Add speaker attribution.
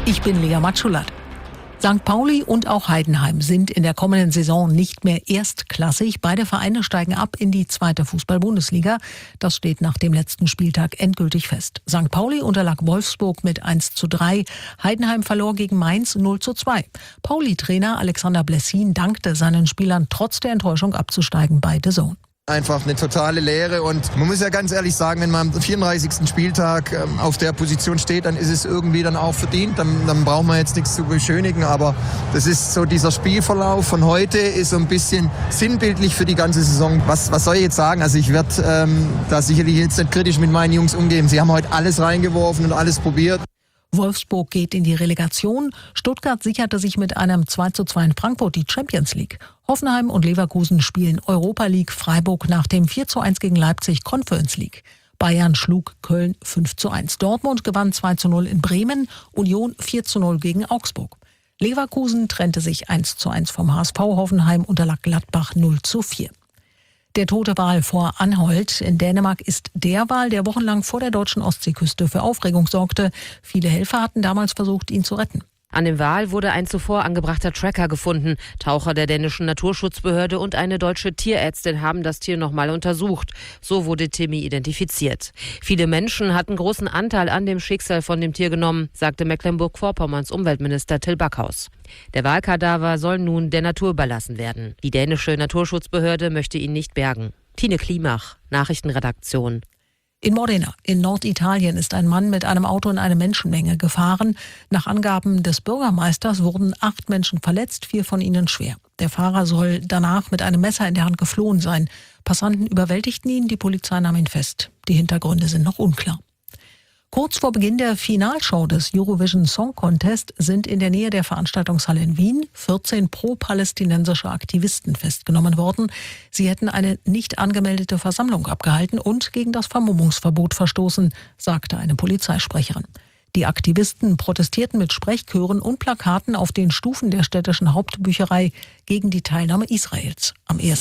Speaker 1: Ich bin Lea Matschulat. St. Pauli und auch Heidenheim sind in der kommenden Saison nicht mehr erstklassig. Beide Vereine steigen ab in die 2. Fußball-Bundesliga. Das steht nach dem letzten Spieltag endgültig fest. St. Pauli unterlag Wolfsburg mit 1:3. Heidenheim verlor gegen Mainz 0:2. Pauli-Trainer Alexander Blessin dankte seinen Spielern trotz der Enttäuschung abzusteigen bei The Zone.
Speaker 2: Einfach eine totale Leere und man muss ja ganz ehrlich sagen, wenn man am 34. Spieltag auf der Position steht, dann ist es irgendwie dann auch verdient. Dann braucht man jetzt nichts zu beschönigen, aber das ist so, dieser Spielverlauf von heute ist so ein bisschen sinnbildlich für die ganze Saison. Was soll ich jetzt sagen? Also ich werde da sicherlich jetzt nicht kritisch mit meinen Jungs umgehen. Sie haben heute alles reingeworfen und alles probiert.
Speaker 1: Wolfsburg geht in die Relegation. Stuttgart sicherte sich mit einem 2:2 in Frankfurt die Champions League. Hoffenheim und Leverkusen spielen Europa League. Freiburg nach dem 4:1 gegen Leipzig Conference League. Bayern schlug Köln 5:1. Dortmund gewann 2:0 in Bremen. Union 4:0 gegen Augsburg. Leverkusen trennte sich 1:1 vom HSV. Hoffenheim unterlag Gladbach 0:4. Der tote Wal vor Anholt in Dänemark ist der Wal, der wochenlang vor der deutschen Ostseeküste für Aufregung sorgte. Viele Helfer hatten damals versucht, ihn zu retten.
Speaker 3: An dem Wal wurde ein zuvor angebrachter Tracker gefunden. Taucher der dänischen Naturschutzbehörde und eine deutsche Tierärztin haben das Tier nochmal untersucht. So wurde Timmy identifiziert. Viele Menschen hatten großen Anteil an dem Schicksal von dem Tier genommen, sagte Mecklenburg-Vorpommerns Umweltminister Till Backhaus. Der Walkadaver soll nun der Natur überlassen werden. Die dänische Naturschutzbehörde möchte ihn nicht bergen. Tine Klimach, Nachrichtenredaktion.
Speaker 1: In Modena in Norditalien ist ein Mann mit einem Auto in eine Menschenmenge gefahren. Nach Angaben des Bürgermeisters wurden 8 Menschen verletzt, 4 von ihnen schwer. Der Fahrer soll danach mit einem Messer in der Hand geflohen sein. Passanten überwältigten ihn, die Polizei nahm ihn fest. Die Hintergründe sind noch unklar. Kurz vor Beginn der Finalshow des Eurovision Song Contest sind in der Nähe der Veranstaltungshalle in Wien 14 pro-palästinensische Aktivisten festgenommen worden. Sie hätten eine nicht angemeldete Versammlung abgehalten und gegen das Vermummungsverbot verstoßen, sagte eine Polizeisprecherin. Die Aktivisten protestierten mit Sprechchören und Plakaten auf den Stufen der städtischen Hauptbücherei gegen die Teilnahme Israels am 1.